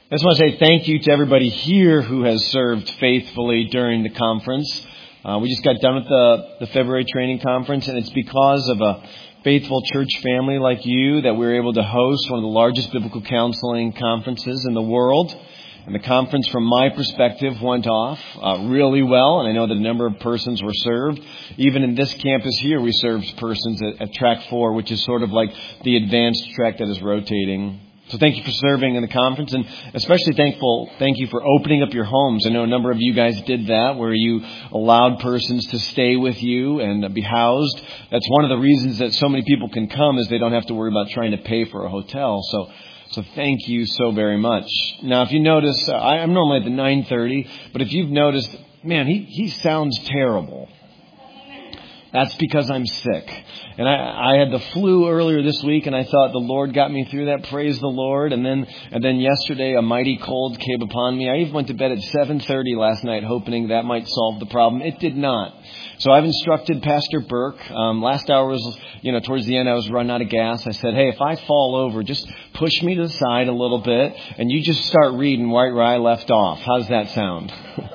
I just want to say thank you to everybody here who has served faithfully during the conference. We just got done with the February training conference, and it's because of a faithful church family like you that we were able to host one of the largest biblical counseling conferences in the world. And the conference, from my perspective, went off really well, and I know that a number of persons were served. Even in this campus here, we served persons at Track 4, which is sort of like the advanced track that is rotating. So thank you for serving in the conference, and especially thank you for opening up your homes. I know a number of you guys did that, where you allowed persons to stay with you and be housed. That's one of the reasons that so many people can come, is they don't have to worry about trying to pay for a hotel. So thank you so very much. Now, if you notice, I'm normally at the 9:30, but if you've noticed, man, he sounds terrible. That's because I'm sick. And I had the flu earlier this week, and I thought the Lord got me through that. Praise the Lord. And then yesterday, a mighty cold came upon me. I even went to bed at 7:30 last night, hoping that might solve the problem. It did not. So I've instructed Pastor Burke. Last hour was, towards the end, I was running out of gas. I said, hey, if I fall over, just push me to the side a little bit, and you just start reading right where I left off. How does that sound?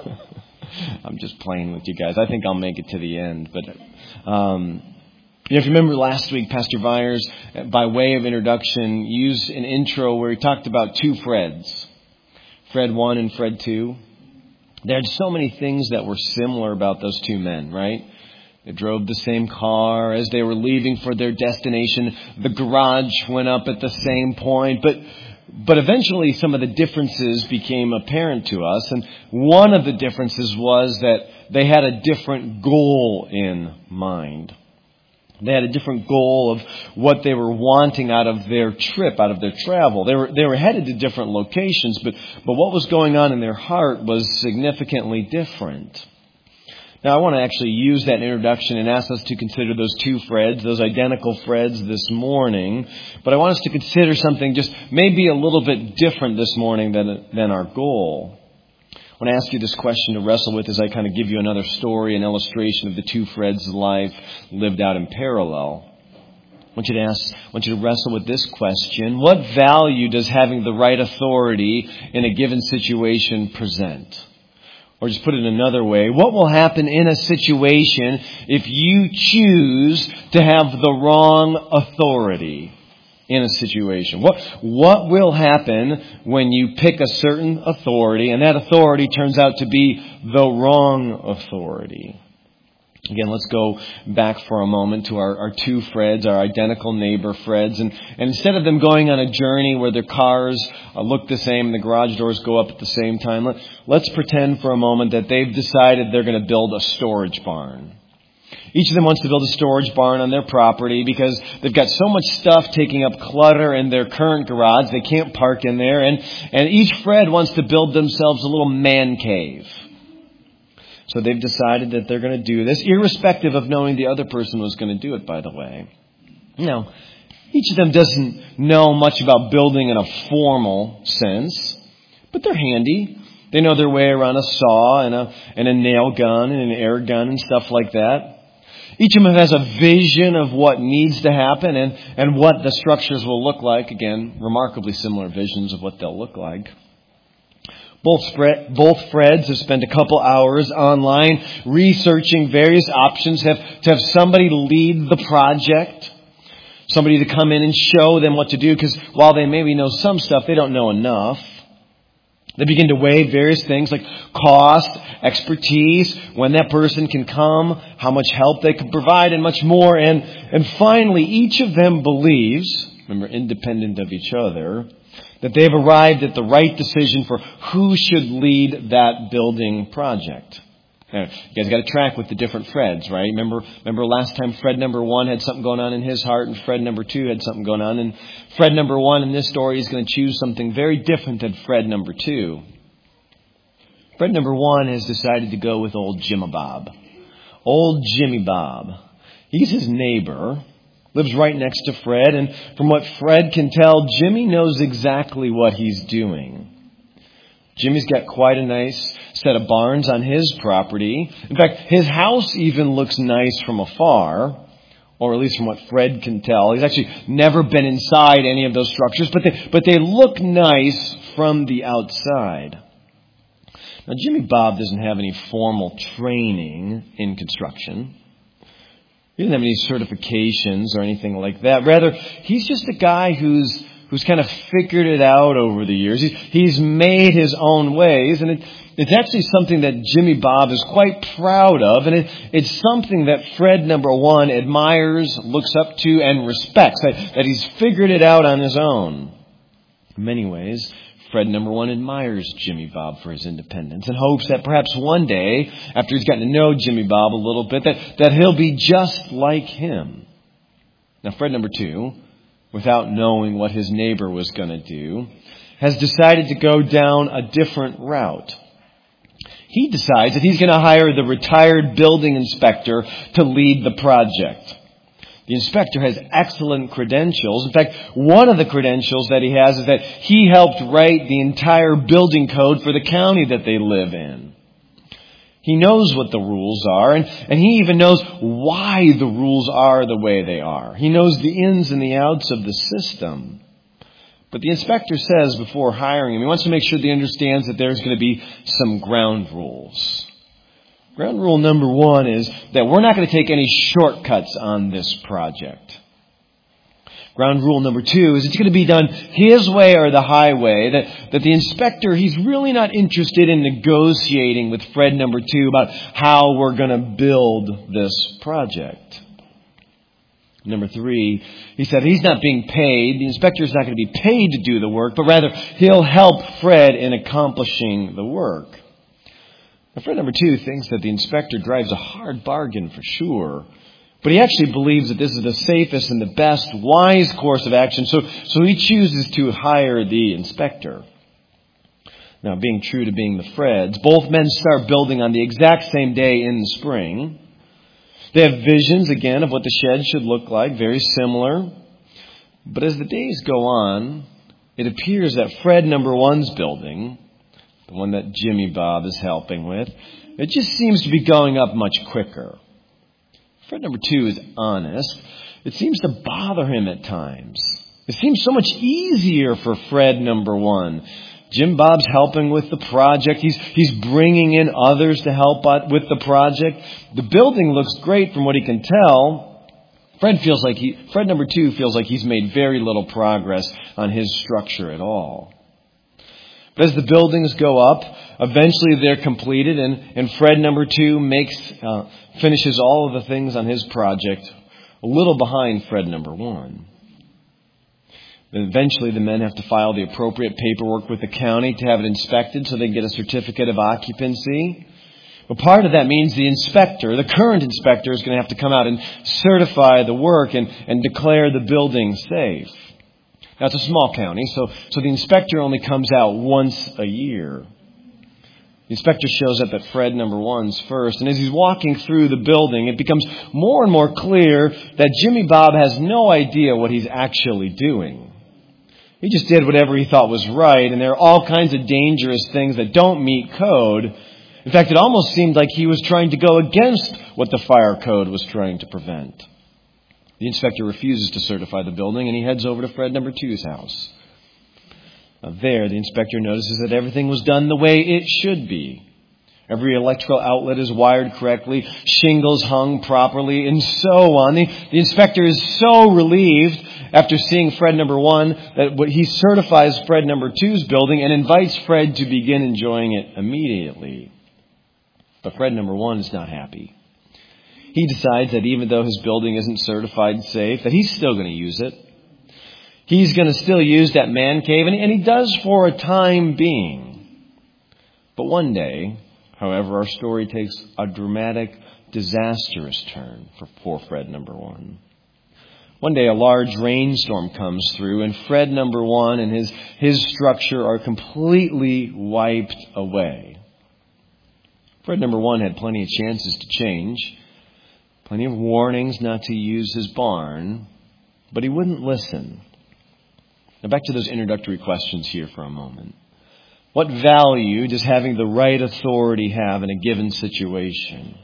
I'm just playing with you guys. I think I'll make it to the end. But if you remember last week, Pastor Byers, by way of introduction, used an intro where he talked about two Freds, Fred 1 and Fred 2. There are so many things that were similar about those two men, right? They drove the same car. As they were leaving for their destination, the garage went up at the same point. But eventually some of the differences became apparent to us. And one of the differences was that they had a different goal in mind. They had a different goal of what they were wanting out of their trip, out of their travel. They were headed to different locations, but what was going on in their heart was significantly different. Now, I want to actually use that introduction and ask us to consider those two Freds, those identical Freds this morning. But I want us to consider something just maybe a little bit different this morning than our goal. I want to ask you this question to wrestle with as I kind of give you another story, an illustration of the two Freds' life lived out in parallel. I want you to wrestle with this question. What value does having the right authority in a given situation present? Or just put it another way, what will happen in a situation if you choose to have the wrong authority in a situation? What will happen when you pick a certain authority and that authority turns out to be the wrong authority? Again, let's go back for a moment to our two Freds, our identical neighbor Freds. And instead of them going on a journey where their cars look the same and the garage doors go up at the same time, let's pretend for a moment that they've decided they're going to build a storage barn. Each of them wants to build a storage barn on their property because they've got so much stuff taking up clutter in their current garage. They can't park in there. And each Fred wants to build themselves a little man cave. So they've decided that they're going to do this, irrespective of knowing the other person was going to do it, by the way. Now, each of them doesn't know much about building in a formal sense, but they're handy. They know their way around a saw and a nail gun and an air gun and stuff like that. Each of them has a vision of what needs to happen and what the structures will look like. Again, remarkably similar visions of what they'll look like. Both Freds have spent a couple hours online researching various options, to have somebody lead the project, somebody to come in and show them what to do, because while they maybe know some stuff, they don't know enough. They begin to weigh various things like cost, expertise, when that person can come, how much help they can provide, and much more. And finally, each of them believes, remember, independent of each other, that they've arrived at the right decision for who should lead that building project. Now, you guys got to track with the different Freds, right? Remember last time Fred number 1 had something going on in his heart and Fred number 2 had something going on. And Fred number 1 in this story is going to choose something very different than Fred number 2. Fred number 1 has decided to go with old Jimmy Bob. Old Jimmy Bob. He's his neighbor. Lives right next to Fred, and from what Fred can tell, Jimmy knows exactly what he's doing. Jimmy's got quite a nice set of barns on his property. In fact, his house even looks nice from afar, or at least from what Fred can tell. He's actually never been inside any of those structures, but they look nice from the outside. Now, Jimmy Bob doesn't have any formal training in construction. He doesn't have any certifications or anything like that. Rather, he's just a guy who's kind of figured it out over the years. He's made his own ways, and it's actually something that Jimmy Bob is quite proud of, and it's something that Fred number one admires, looks up to, and respects, that he's figured it out on his own. In many ways, Fred number one admires Jimmy Bob for his independence and hopes that perhaps one day, after he's gotten to know Jimmy Bob a little bit, that he'll be just like him. Now, Fred number two, without knowing what his neighbor was going to do, has decided to go down a different route. He decides that he's going to hire the retired building inspector to lead the project. The inspector has excellent credentials. In fact, one of the credentials that he has is that he helped write the entire building code for the county that they live in. He knows what the rules are, and he even knows why the rules are the way they are. He knows the ins and the outs of the system. But the inspector says before hiring him, he wants to make sure that he understands that there's going to be some ground rules. Ground rule number one is that we're not going to take any shortcuts on this project. Ground rule number two is it's going to be done his way or the highway, that the inspector, he's really not interested in negotiating with Fred number two about how we're going to build this project. Number three, he said he's not being paid. The inspector's not going to be paid to do the work, but rather he'll help Fred in accomplishing the work. Now, Fred number two thinks that the inspector drives a hard bargain for sure, but he actually believes that this is the safest and the best, wise course of action, so he chooses to hire the inspector. Now, being true to being the Freds, both men start building on the exact same day in the spring. They have visions, again, of what the shed should look like, very similar. But as the days go on, it appears that Fred number one's building, the one that Jimmy Bob is helping with, it just seems to be going up much quicker. Fred number two is honest. It seems to bother him at times. It seems so much easier for Fred number one. Jim Bob's helping with the project. He's bringing in others to help with the project. The building looks great from what he can tell. Fred number two feels like he's made very little progress on his structure at all. But as the buildings go up, eventually they're completed, and Fred number two finishes all of the things on his project a little behind Fred number one. Eventually the men have to file the appropriate paperwork with the county to have it inspected so they can get a certificate of occupancy. But part of that means the current inspector, is going to have to come out and certify the work and declare the building safe. Now, it's a small county, so the inspector only comes out once a year. The inspector shows up at Fred number one's first, and as he's walking through the building, it becomes more and more clear that Jimmy Bob has no idea what he's actually doing. He just did whatever he thought was right, and there are all kinds of dangerous things that don't meet code. In fact, it almost seemed like he was trying to go against what the fire code was trying to prevent. The inspector refuses to certify the building, and he heads over to Fred number two's house. Now there, the inspector notices that everything was done the way it should be. Every electrical outlet is wired correctly, shingles hung properly, and so on. The inspector is so relieved after seeing Fred number one that he certifies Fred number two's building and invites Fred to begin enjoying it immediately. But Fred number one is not happy. He decides that even though his building isn't certified safe, that he's still going to use it. He's going to still use that man cave, and he does for a time being. But one day, however, our story takes a dramatic, disastrous turn for poor Fred number one. One day a large rainstorm comes through, and Fred number one and his structure are completely wiped away. Fred number one had plenty of chances to change, plenty of warnings not to use his barn, but he wouldn't listen. Now back to those introductory questions here for a moment. What value does having the right authority have in a given situation?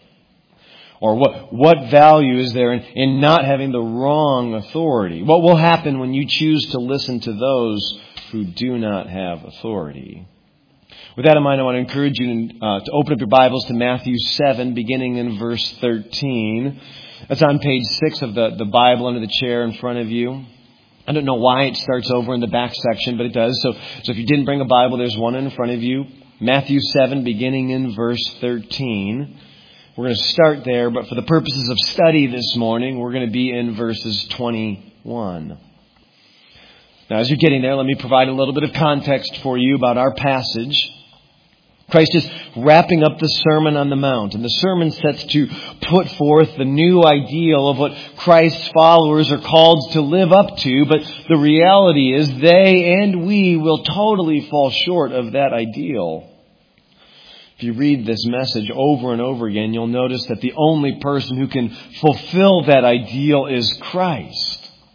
Or what value is there in not having the wrong authority? What will happen when you choose to listen to those who do not have authority. With that in mind, I want to encourage you to open up your Bibles to Matthew 7, beginning in verse 13. That's on page 6 of the Bible under the chair in front of you. I don't know why it starts over in the back section, but it does. So if you didn't bring a Bible, there's one in front of you. Matthew 7, beginning in verse 13. We're going to start there, but for the purposes of study this morning, we're going to be in verses 21. Now, as you're getting there, let me provide a little bit of context for you about our passage. Christ is wrapping up the Sermon on the Mount, and the sermon sets to put forth the new ideal of what Christ's followers are called to live up to, but the reality is they and we will totally fall short of that ideal. If you read this message over and over again, you'll notice that the only person who can fulfill that ideal is Christ.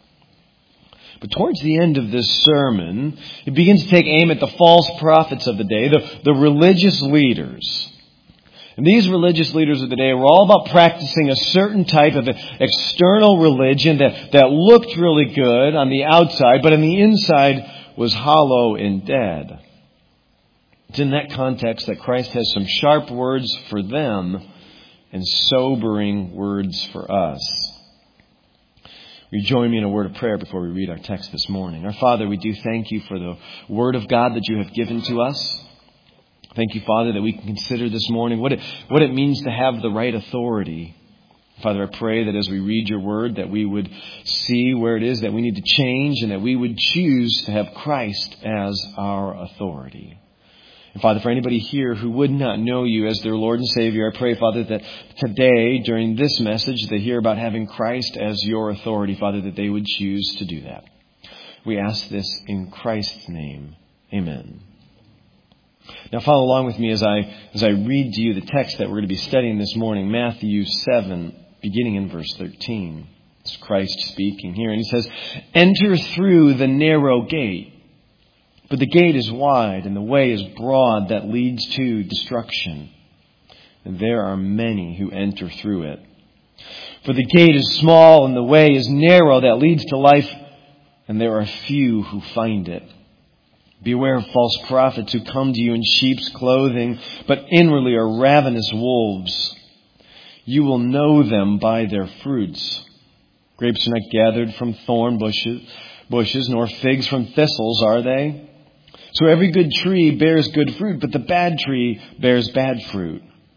But towards the end of this sermon, it begins to take aim at the false prophets of the day, the religious leaders. And these religious leaders of the day were all about practicing a certain type of external religion that looked really good on the outside, but on the inside was hollow and dead. It's in that context that Christ has some sharp words for them and sobering words for us. Will you join me in a word of prayer before we read our text this morning? Our Father, we do thank you for the Word of God that you have given to us. Thank you, Father, that we can consider this morning what it means to have the right authority. Father, I pray that as we read your Word, that we would see where it is that we need to change and that we would choose to have Christ as our authority. And Father, for anybody here who would not know you as their Lord and Savior, I pray, Father, that today, during this message, they hear about having Christ as your authority, Father, that they would choose to do that. We ask this in Christ's name. Amen. Now follow along with me as I read to you the text that we're going to be studying this morning, Matthew 7, beginning in verse 13. It's Christ speaking here, and he says, "Enter through the narrow gate. But the gate is wide and the way is broad that leads to destruction. And there are many who enter through it. For the gate is small and the way is narrow that leads to life, and there are few who find it. Beware of false prophets who come to you in sheep's clothing, but inwardly are ravenous wolves. You will know them by their fruits. Grapes are not gathered from thorn bushes, nor figs from thistles, are they? So every good tree bears good fruit, but the bad tree bears bad fruit.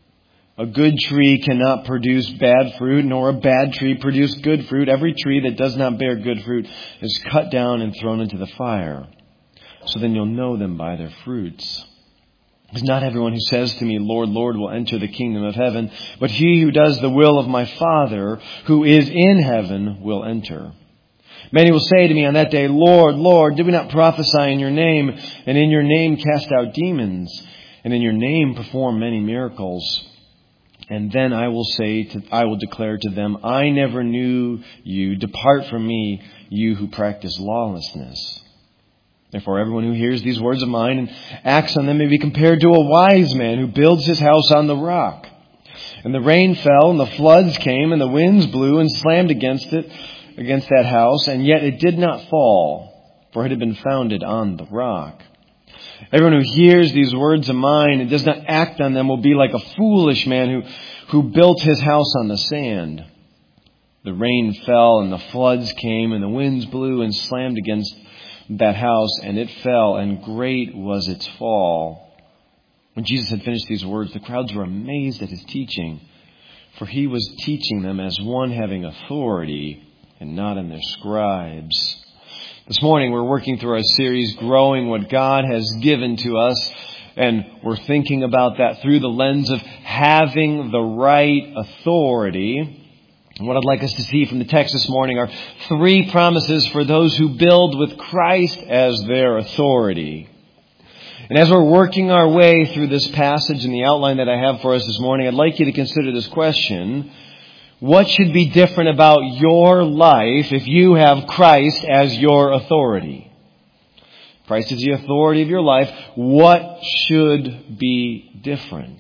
A good tree cannot produce bad fruit, nor a bad tree produce good fruit. Every tree that does not bear good fruit is cut down and thrown into the fire. So then you'll know them by their fruits. Because not everyone who says to me, 'Lord, Lord,' will enter the kingdom of heaven, but he who does the will of my Father who is in heaven will enter. Many will say to me on that day, 'Lord, Lord, did we not prophesy in your name, and in your name cast out demons, and in your name perform many miracles?' And then I will declare to them, 'I never knew you. Depart from me, you who practice lawlessness.' Therefore, everyone who hears these words of mine and acts on them may be compared to a wise man who builds his house on the rock. And the rain fell, and the floods came, and the winds blew and slammed against that house, and yet it did not fall, for it had been founded on the rock. Everyone who hears these words of mine and does not act on them will be like a foolish man who built his house on the sand. The rain fell, and the floods came, and the winds blew and slammed against that house, and it fell, and great was its fall." When Jesus had finished these words, the crowds were amazed at his teaching, for he was teaching them as one having authority and not in their scribes. This morning we're working through our series, Growing What God Has Given to Us, and we're thinking about that through the lens of having the right authority. And what I'd like us to see from the text this morning are 3 promises for those who build with Christ as their authority. And as we're working our way through this passage and the outline that I have for us this morning, I'd like you to consider this question: what should be different about your life if you have Christ as your authority? Christ is the authority of your life. What should be different?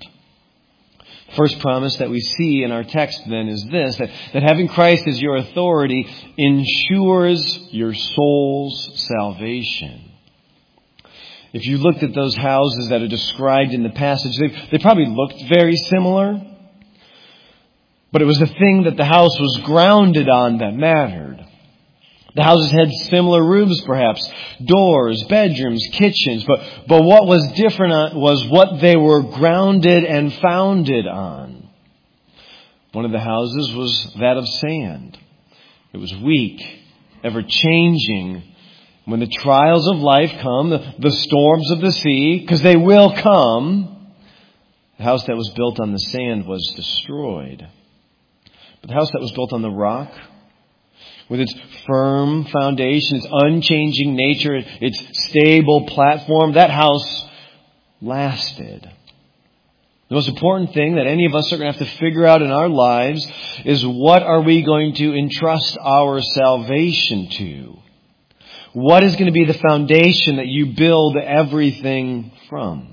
First promise that we see in our text then is this, that having Christ as your authority ensures your soul's salvation. If you looked at those houses that are described in the passage, they probably looked very similar. But it was the thing that the house was grounded on that mattered. The houses had similar roofs, perhaps, doors, bedrooms, kitchens. But what was different was what they were grounded and founded on. One of the houses was that of sand. It was weak, ever-changing. When the trials of life come, the storms of the sea, because they will come, the house that was built on the sand was destroyed. But the house that was built on the rock, with its firm foundation, its unchanging nature, its stable platform, that house lasted. The most important thing that any of us are going to have to figure out in our lives is, what are we going to entrust our salvation to? What is going to be the foundation that you build everything from?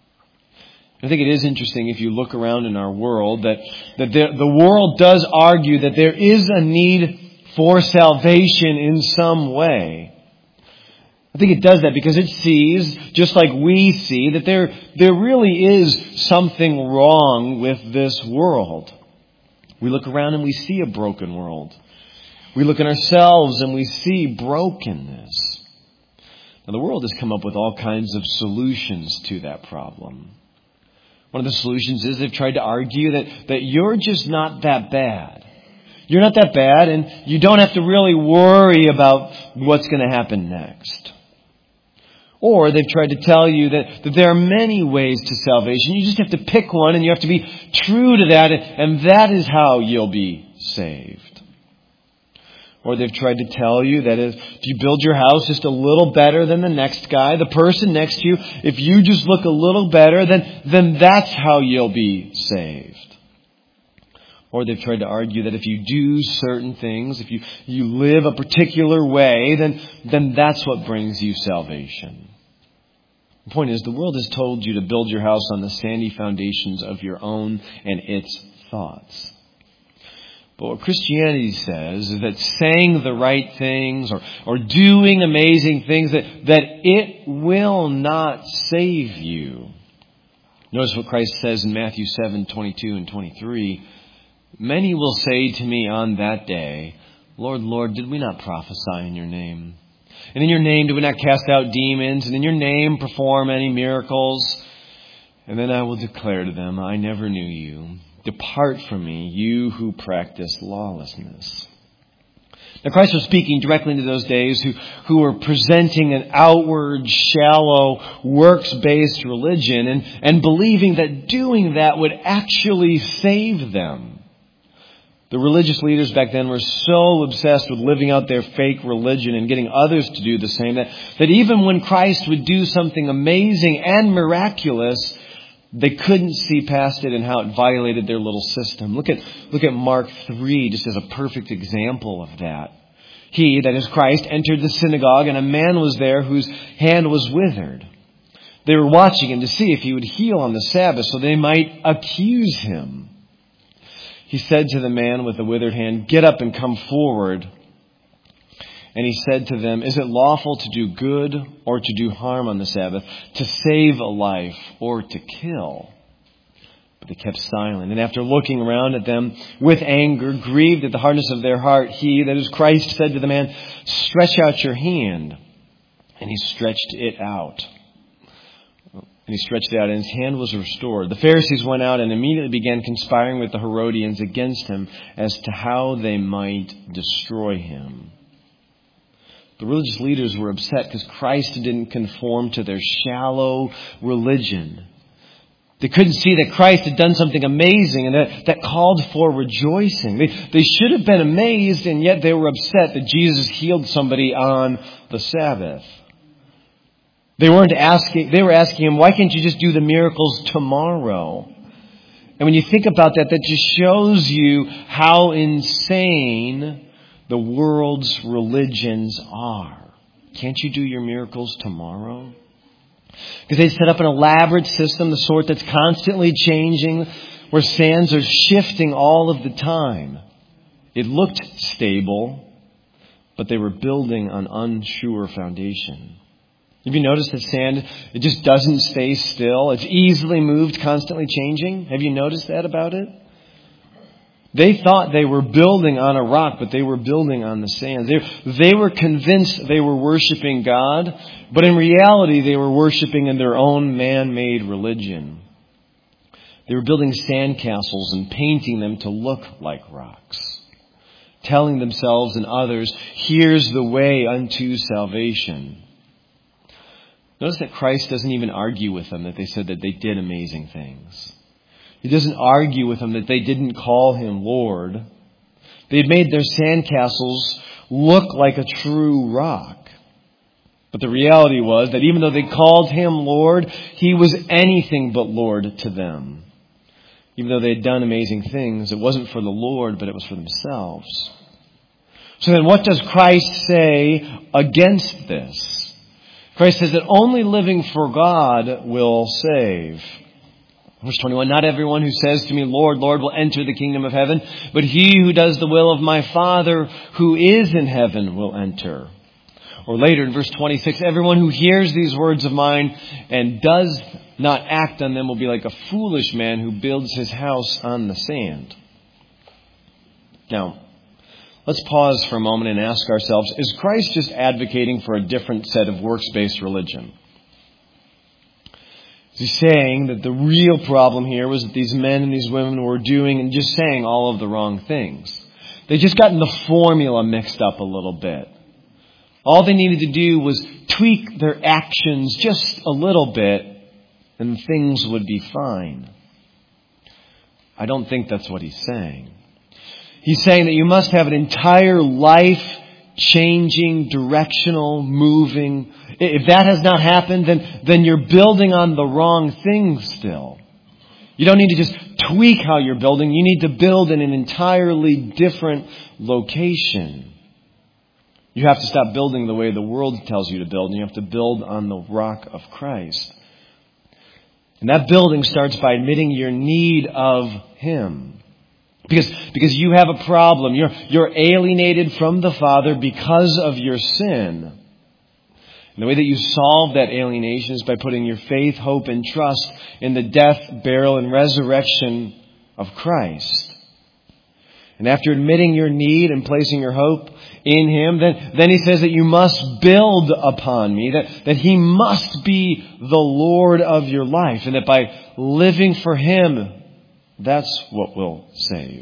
I think it is interesting, if you look around in our world, that the world does argue that there is a need for salvation in some way. I think it does that because it sees, just like we see, that there really is something wrong with this world. We look around and we see a broken world. We look at ourselves and we see brokenness. Now, the world has come up with all kinds of solutions to that problem. One of the solutions is they've tried to argue that you're just not that bad. You're not that bad, and you don't have to really worry about what's going to happen next. Or they've tried to tell you that there are many ways to salvation. You just have to pick one, and you have to be true to that, and that is how you'll be saved. Or they've tried to tell you that if you build your house just a little better than the next guy, the person next to you, if you just look a little better, then that's how you'll be saved. Or they've tried to argue that if you do certain things, if you live a particular way, then that's what brings you salvation. The point is, the world has told you to build your house on the sandy foundations of your own and its thoughts. But what Christianity says is that saying the right things or doing amazing things, that it will not save you. Notice what Christ says in Matthew 7:22 and 23. Many will say to me on that day, Lord, Lord, did we not prophesy in your name? And in your name did we not cast out demons? And in your name perform any miracles? And then I will declare to them, I never knew you. Depart from me, you who practice lawlessness. Now, Christ was speaking directly into those days who were presenting an outward, shallow, works-based religion and believing that doing that would actually save them. The religious leaders back then were so obsessed with living out their fake religion and getting others to do the same that even when Christ would do something amazing and miraculous, they couldn't see past it and how it violated their little system. Look at Mark 3 just as a perfect example of that. He, that is Christ, entered the synagogue, and a man was there whose hand was withered. They were watching him to see if he would heal on the Sabbath so they might accuse him. He said to the man with the withered hand, get up and come forward. And he said to them, is it lawful to do good or to do harm on the Sabbath, to save a life or to kill? But they kept silent. And after looking around at them with anger, grieved at the hardness of their heart, he, that is Christ, said to the man, stretch out your hand. And he stretched it out. And he stretched it out, and his hand was restored. The Pharisees went out and immediately began conspiring with the Herodians against him as to how they might destroy him. The religious leaders were upset because Christ didn't conform to their shallow religion. They couldn't see that Christ had done something amazing and that called for rejoicing. They should have been amazed, and yet they were upset that Jesus healed somebody on the Sabbath. They were asking him, why can't you just do the miracles tomorrow? And when you think about that, that just shows you how insane the world's religions are. Can't you do your miracles tomorrow? Because they set up an elaborate system, the sort that's constantly changing, where sands are shifting all of the time. It looked stable, but they were building on unsure foundation. Have you noticed that sand, it just doesn't stay still? It's easily moved, constantly changing. Have you noticed that about it? They thought they were building on a rock, but they were building on the sand. They were convinced they were worshiping God, but in reality they were worshiping in their own man-made religion. They were building sandcastles and painting them to look like rocks, telling themselves and others, here's the way unto salvation. Notice that Christ doesn't even argue with them that they said that they did amazing things. He doesn't argue with them that they didn't call him Lord. They had made their sandcastles look like a true rock. But the reality was that even though they called him Lord, he was anything but Lord to them. Even though they had done amazing things, it wasn't for the Lord, but it was for themselves. So then what does Christ say against this? Christ says that only living for God will save. Verse 21, not everyone who says to me, Lord, Lord, will enter the kingdom of heaven, but he who does the will of my Father who is in heaven will enter. Or later in verse 26, everyone who hears these words of mine and does not act on them will be like a foolish man who builds his house on the sand. Now, let's pause for a moment and ask ourselves, is Christ just advocating for a different set of works-based religion? Is he saying that the real problem here was that these men and these women were doing and just saying all of the wrong things? They just gotten the formula mixed up a little bit. All they needed to do was tweak their actions just a little bit and things would be fine. I don't think that's what he's saying. He's saying that you must have an entire life-changing, directional, moving. If that has not happened, then you're building on the wrong thing still. You don't need to just tweak how you're building. You need to build in an entirely different location. You have to stop building the way the world tells you to build, and you have to build on the rock of Christ. And that building starts by admitting your need of him. Because you have a problem. You're alienated from the Father because of your sin. And the way that you solve that alienation is by putting your faith, hope, and trust in the death, burial, and resurrection of Christ. And after admitting your need and placing your hope in him, then he says that you must build upon me, that he must be the Lord of your life, and that by living for him, that's what will save.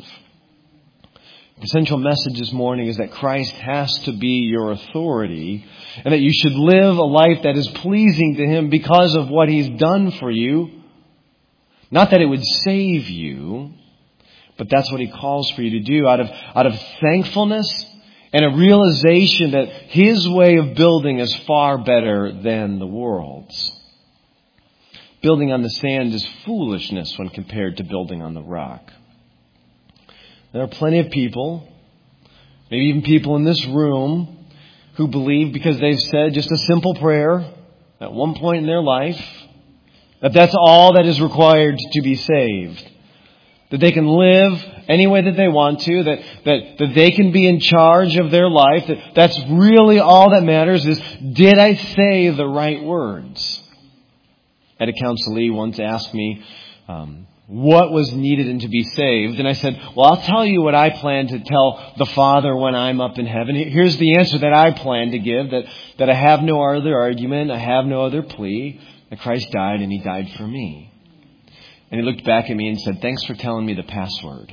The central message this morning is that Christ has to be your authority and that you should live a life that is pleasing to him because of what he's done for you. Not that it would save you, but that's what he calls for you to do out of thankfulness and a realization that his way of building is far better than the world's. Building on the sand is foolishness when compared to building on the rock. There are plenty of people, maybe even people in this room, who believe because they've said just a simple prayer at one point in their life, that that's all that is required to be saved. That they can live any way that they want to, that they can be in charge of their life, that's really all that matters is, did I say the right words? I had a counselee once ask me what was needed and to be saved. And I said, well, I'll tell you what I plan to tell the Father when I'm up in heaven. Here's the answer that I plan to give, that I have no other argument, I have no other plea, that Christ died and he died for me. And he looked back at me and said, thanks for telling me the password.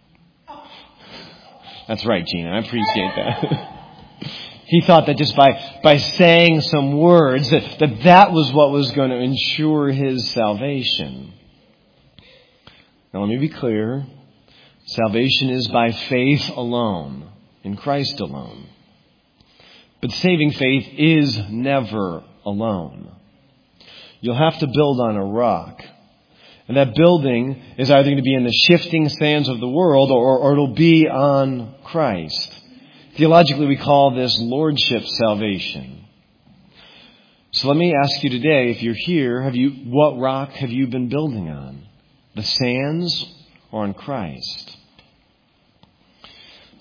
That's right, Gina. I appreciate that. He thought that just by saying some words, that was what was going to ensure his salvation. Now let me be clear. Salvation is by faith alone, in Christ alone. But saving faith is never alone. You'll have to build on a rock. And that building is either going to be in the shifting sands of the world or it'll be on Christ. Theologically, we call this lordship salvation. So let me ask you today, if you're here, what rock have you been building on? The sands or on Christ?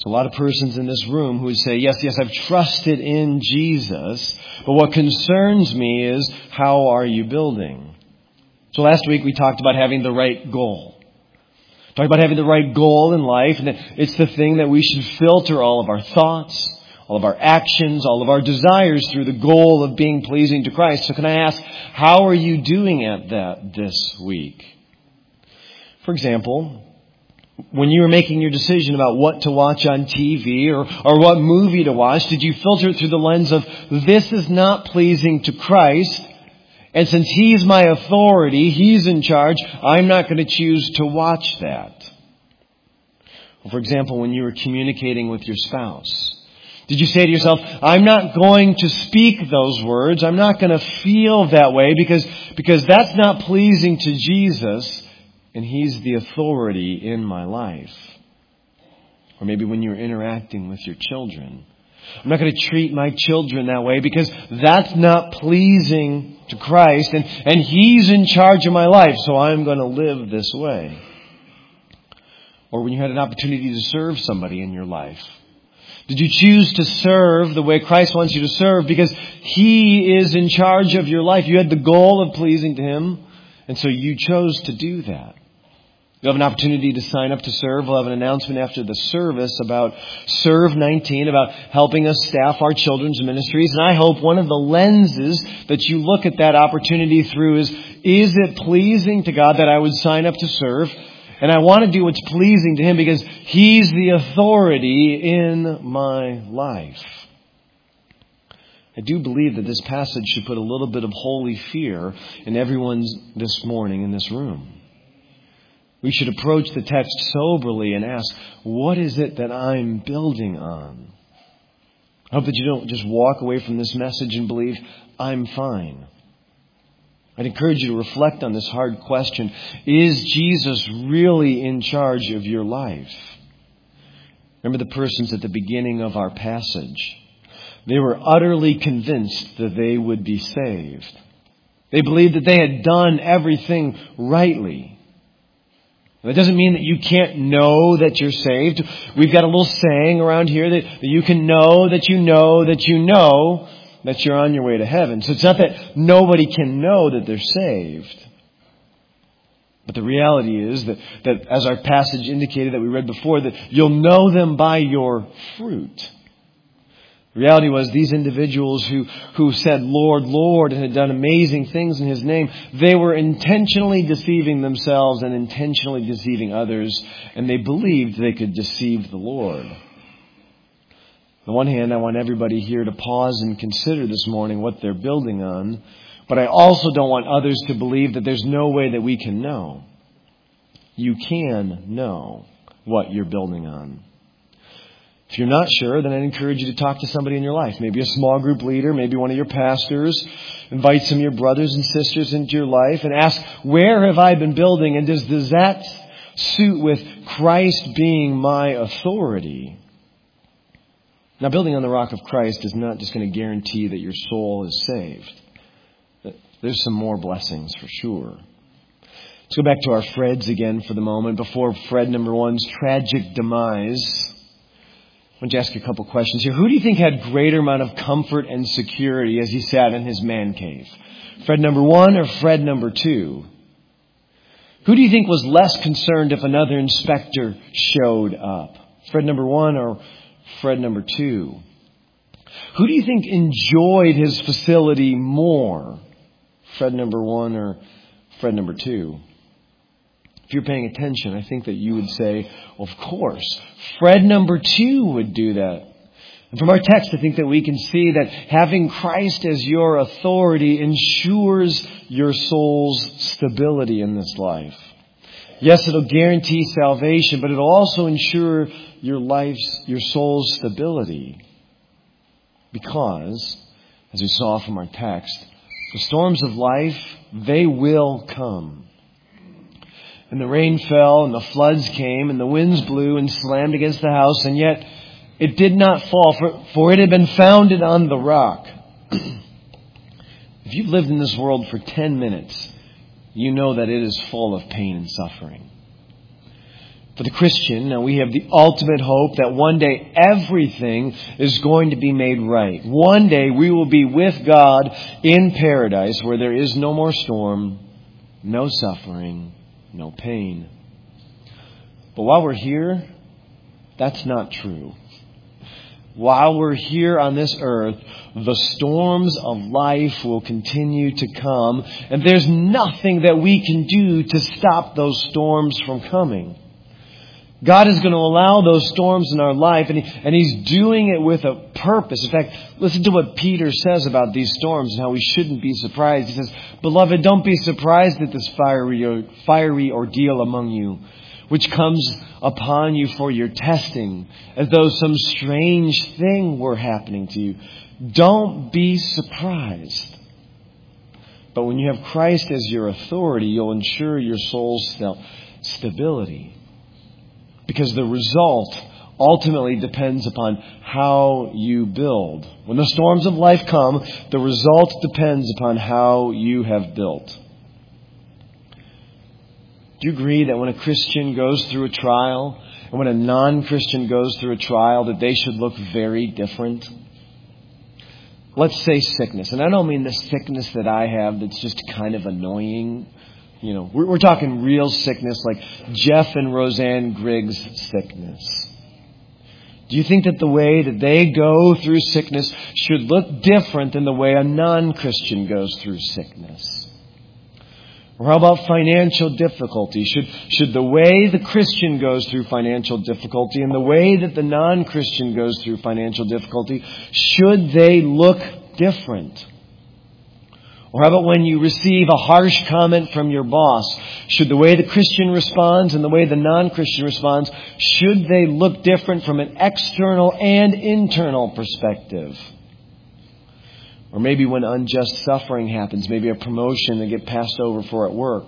So a lot of persons in this room who would say, yes, I've trusted in Jesus, but what concerns me is, how are you building? So last week we talked about having the right goal. Talked about having the right goal in life, and that it's the thing that we should filter all of our thoughts, all of our actions, all of our desires through the goal of being pleasing to Christ. So can I ask, how are you doing at that this week? For example, when you were making your decision about what to watch on TV or what movie to watch, did you filter it through the lens of, this is not pleasing to Christ, and since He's my authority, He's in charge, I'm not going to choose to watch that? Or for example, when you were communicating with your spouse, did you say to yourself, I'm not going to speak those words, I'm not going to feel that way because that's not pleasing to Jesus, and He's the authority in my life? Or maybe when you're interacting with your children, I'm not going to treat my children that way because that's not pleasing to Christ, and He's in charge of my life, so I'm going to live this way. Or when you had an opportunity to serve somebody in your life, did you choose to serve the way Christ wants you to serve because He is in charge of your life? You had the goal of pleasing to Him, and so you chose to do that. You'll have an opportunity to sign up to serve. We'll have an announcement after the service about Serve 19, about helping us staff our children's ministries. And I hope one of the lenses that you look at that opportunity through is it pleasing to God that I would sign up to serve? And I want to do what's pleasing to Him because He's the authority in my life. I do believe that this passage should put a little bit of holy fear in everyone this morning in this room. We should approach the text soberly and ask, what is it that I'm building on? I hope that you don't just walk away from this message and believe, I'm fine. I'd encourage you to reflect on this hard question. Is Jesus really in charge of your life? Remember the persons at the beginning of our passage. They were utterly convinced that they would be saved. They believed that they had done everything rightly. That doesn't mean that you can't know that you're saved. We've got a little saying around here that you can know that you know that you know that you're on your way to heaven. So it's not that nobody can know that they're saved. But the reality is that as our passage indicated that we read before, that you'll know them by your fruit. The reality was these individuals who said, Lord, Lord, and had done amazing things in His name, they were intentionally deceiving themselves and intentionally deceiving others, and they believed they could deceive the Lord. On the one hand, I want everybody here to pause and consider this morning what they're building on, but I also don't want others to believe that there's no way that we can know. You can know what you're building on. If you're not sure, then I'd encourage you to talk to somebody in your life. Maybe a small group leader, maybe one of your pastors. Invite some of your brothers and sisters into your life and ask, where have I been building? And does that suit with Christ being my authority? Now, building on the rock of Christ is not just going to guarantee that your soul is saved. There's some more blessings for sure. Let's go back to our Freds again for the moment. Before Fred number one's tragic demise, I want to ask you a couple questions here. Who do you think had greater amount of comfort and security as he sat in his man cave? Fred number one or Fred number two? Who do you think was less concerned if another inspector showed up? Fred number one or Fred number two? Who do you think enjoyed his facility more? Fred number one or Fred number two? If you're paying attention, I think that you would say, well, of course, Fred number two would do that. And from our text, I think that we can see that having Christ as your authority ensures your soul's stability in this life. Yes, it'll guarantee salvation, but it'll also ensure your soul's stability. Because, as we saw from our text, the storms of life, they will come. And the rain fell, and the floods came, and the winds blew and slammed against the house, and yet it did not fall, for it had been founded on the rock. If you've lived in this world for 10 minutes, you know that it is full of pain and suffering. For the Christian, now we have the ultimate hope that one day everything is going to be made right. One day we will be with God in paradise where there is no more storm, no suffering, no pain. But while we're here, that's not true. While we're here on this earth, the storms of life will continue to come, and there's nothing that we can do to stop those storms from coming. God is going to allow those storms in our life, and He's doing it with a purpose. In fact, listen to what Peter says about these storms and how we shouldn't be surprised. He says, "Beloved, don't be surprised at this fiery ordeal among you, which comes upon you for your testing, as though some strange thing were happening to you. Don't be surprised. But when you have Christ as your authority, you'll ensure your soul's stability. Because the result ultimately depends upon how you build. When the storms of life come, the result depends upon how you have built." Do you agree that when a Christian goes through a trial and when a non-Christian goes through a trial that they should look very different? Let's say sickness. And I don't mean the sickness that I have that's just kind of annoying. You know, we're talking real sickness like Jeff and Roseanne Griggs' sickness. Do you think that the way that they go through sickness should look different than the way a non-Christian goes through sickness? Or how about financial difficulty? Should the way the Christian goes through financial difficulty and the way that the non-Christian goes through financial difficulty, should they look different? Or how about when you receive a harsh comment from your boss? Should the way the Christian responds and the way the non-Christian responds, should they look different from an external and internal perspective? Or maybe when unjust suffering happens, maybe a promotion they get passed over for at work.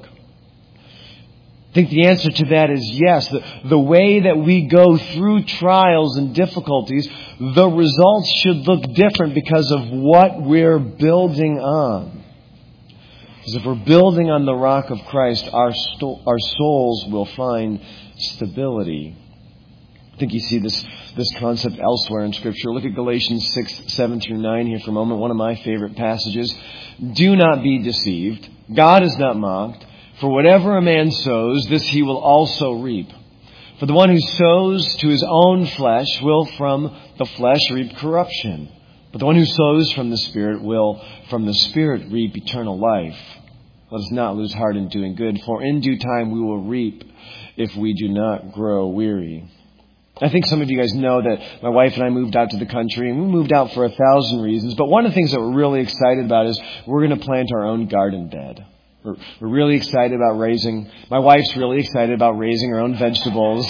I think the answer to that is yes. The way that we go through trials and difficulties, the results should look different because of what we're building on. Because if we're building on the rock of Christ, our souls will find stability. I think you see this concept elsewhere in Scripture. Look at Galatians 6:7-9 here for a moment. One of my favorite passages. "Do not be deceived. God is not mocked. For whatever a man sows, this he will also reap. For the one who sows to his own flesh will from the flesh reap corruption. But the one who sows from the Spirit will from the Spirit reap eternal life. Let us not lose heart in doing good, for in due time we will reap if we do not grow weary." I think some of you guys know that my wife and I moved out to the country, and we moved out for 1,000 reasons. But one of the things that we're really excited about is we're going to plant our own garden bed. We're really excited about my wife's really excited about raising her own vegetables.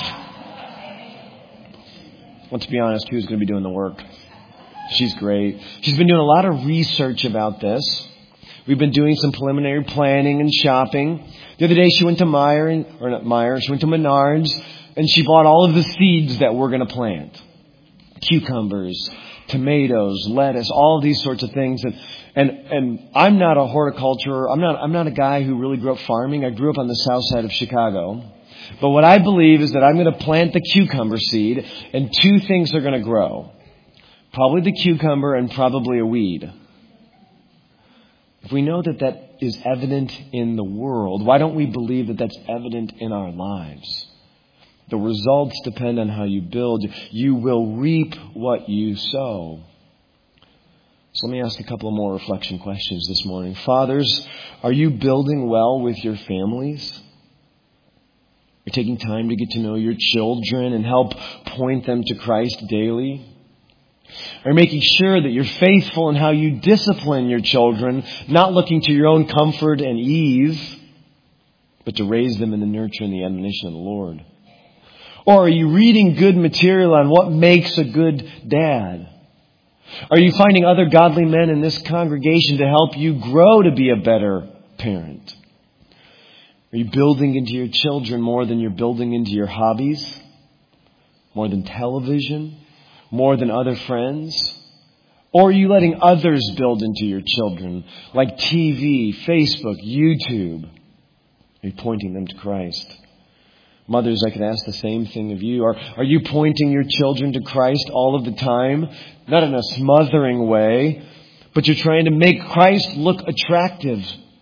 Well, to be honest, who's going to be doing the work? She's great. She's been doing a lot of research about this. We've been doing some preliminary planning and shopping. The other day she went to she went to Menards, and she bought all of the seeds that we're going to plant. Cucumbers, tomatoes, lettuce, all of these sorts of things. And I'm not a horticulturer. I'm not a guy who really grew up farming. I grew up on the south side of Chicago. But what I believe is that I'm going to plant the cucumber seed, and two things are going to grow. Probably the cucumber and probably a weed. If we know that that is evident in the world, why don't we believe that that's evident in our lives? The results depend on how you build. You will reap what you sow. So let me ask a couple of more reflection questions this morning. Fathers, are you building well with your families? You're taking time to get to know your children and help point them to Christ daily? Are you making sure that you're faithful in how you discipline your children, not looking to your own comfort and ease, but to raise them in the nurture and the admonition of the Lord? Or are you reading good material on what makes a good dad? Are you finding other godly men in this congregation to help you grow to be a better parent? Are you building into your children more than you're building into your hobbies? More than television? More than other friends? Or are you letting others build into your children, like TV, Facebook, YouTube? Are you pointing them to Christ? Mothers, I could ask the same thing of you. Are you pointing your children to Christ all of the time? Not in a smothering way, but you're trying to make Christ look attractive.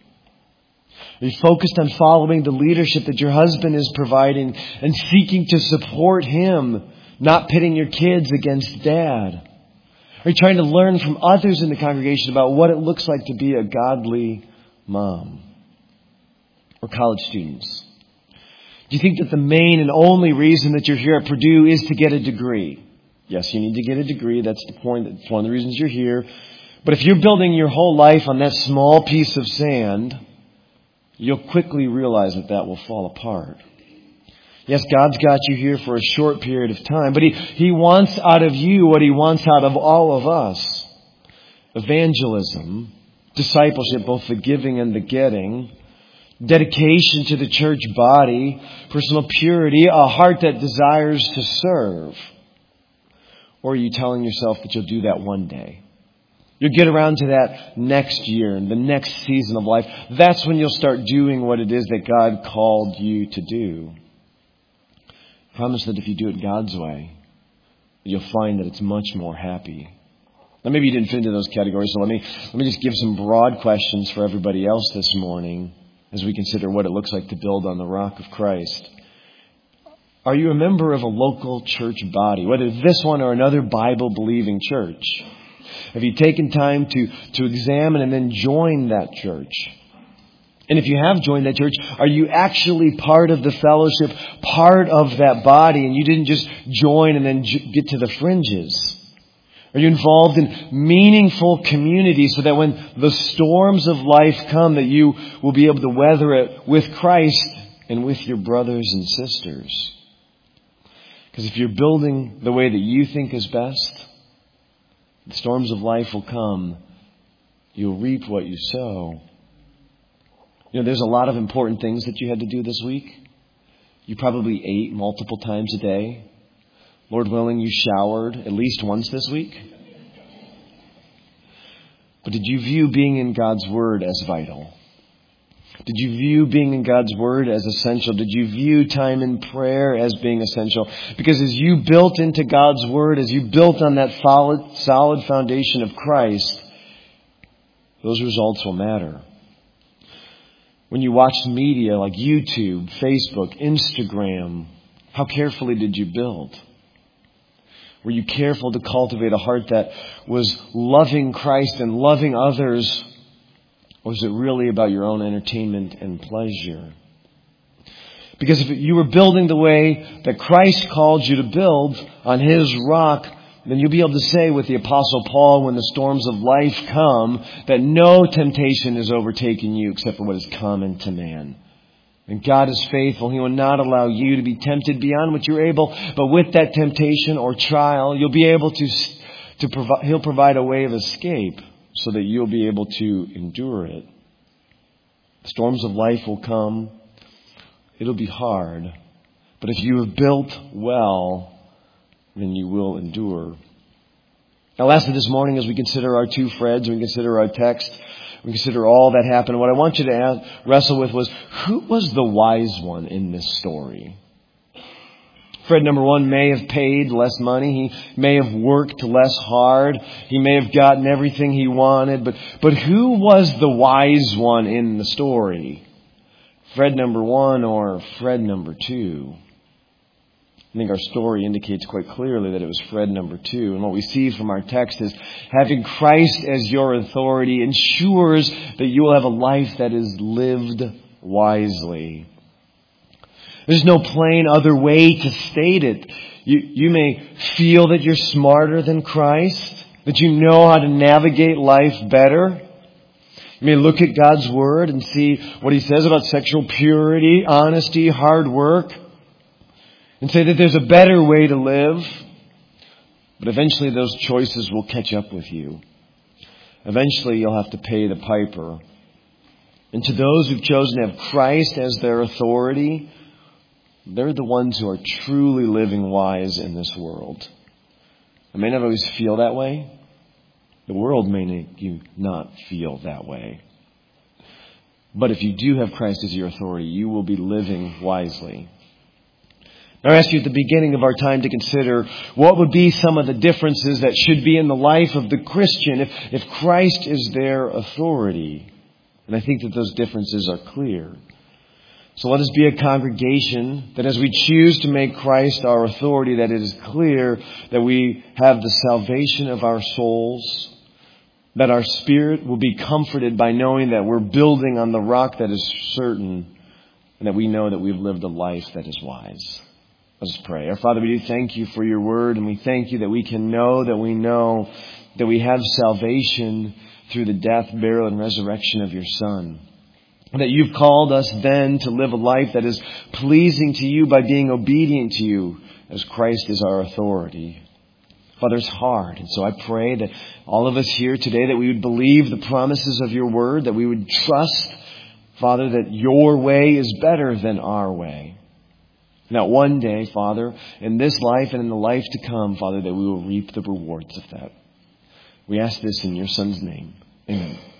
Are you focused on following the leadership that your husband is providing and seeking to support him, not pitting your kids against dad? Are you trying to learn from others in the congregation about what it looks like to be a godly mom? Or college students? Do you think that the main and only reason that you're here at Purdue is to get a degree? Yes, you need to get a degree. That's the point. That's one of the reasons you're here. But if you're building your whole life on that small piece of sand, you'll quickly realize that that will fall apart. Yes, God's got you here for a short period of time, but He wants out of you what He wants out of all of us. Evangelism, discipleship, both the giving and the getting, dedication to the church body, personal purity, a heart that desires to serve. Or are you telling yourself that you'll do that one day? You'll get around to that next year and the next season of life. That's when you'll start doing what it is that God called you to do. Promise that if you do it God's way, you'll find that it's much more happy. Now, maybe you didn't fit into those categories, so let me just give some broad questions for everybody else this morning as we consider what it looks like to build on the rock of Christ. Are you a member of a local church body, whether this one or another Bible-believing church? Have you taken time to examine and then join that church? And if you have joined that church, are you actually part of the fellowship, part of that body, and you didn't just join and then get to the fringes? Are you involved in meaningful community so that when the storms of life come, that you will be able to weather it with Christ and with your brothers and sisters? Because if you're building the way that you think is best, the storms of life will come. You'll reap what you sow. You know, there's a lot of important things that you had to do this week. You probably ate multiple times a day. Lord willing, you showered at least once this week. But did you view being in God's Word as vital? Did you view being in God's Word as essential? Did you view time in prayer as being essential? Because as you built into God's Word, as you built on that solid foundation of Christ, those results will matter. When you watched media like YouTube, Facebook, Instagram, how carefully did you build? Were you careful to cultivate a heart that was loving Christ and loving others? Or was it really about your own entertainment and pleasure? Because if you were building the way that Christ called you to build on His rock, then you'll be able to say with the Apostle Paul, when the storms of life come, that no temptation has overtaken you except for what is common to man. And God is faithful. He will not allow you to be tempted beyond what you're able. But with that temptation or trial, you'll be able to provide. He'll provide a way of escape so that you'll be able to endure it. Storms of life will come. It'll be hard. But if you have built well, then you will endure. Now, lastly, this morning, as we consider our two Freds, we consider our text, we consider all that happened, what I want you to wrestle with was, who was the wise one in this story? Fred number one may have paid less money. He may have worked less hard. He may have gotten everything he wanted. But who was the wise one in the story? Fred number one or Fred number two? I think our story indicates quite clearly that it was Fred number two. And what we see from our text is having Christ as your authority ensures that you will have a life that is lived wisely. There's no plain other way to state it. You may feel that you're smarter than Christ, that you know how to navigate life better. You may look at God's Word and see what He says about sexual purity, honesty, hard work, and say that there's a better way to live. But eventually those choices will catch up with you. Eventually you'll have to pay the piper. And to those who've chosen to have Christ as their authority, they're the ones who are truly living wise in this world. I may not always feel that way. The world may make you not feel that way. But if you do have Christ as your authority, you will be living wisely. I asked you at the beginning of our time to consider what would be some of the differences that should be in the life of the Christian if Christ is their authority. And I think that those differences are clear. So let us be a congregation that as we choose to make Christ our authority, that it is clear that we have the salvation of our souls, that our spirit will be comforted by knowing that we're building on the rock that is certain, and that we know that we've lived a life that is wise. Let us pray. Our Father, we do thank you for your word, and we thank you that we can know that we have salvation through the death, burial, and resurrection of your Son. That you've called us then to live a life that is pleasing to you by being obedient to you as Christ is our authority. Father, it's hard. And so I pray that all of us here today, that we would believe the promises of your word, that we would trust, Father, that your way is better than our way. Now, one day, Father, in this life and in the life to come, Father, that we will reap the rewards of that. We ask this in your Son's name. Amen.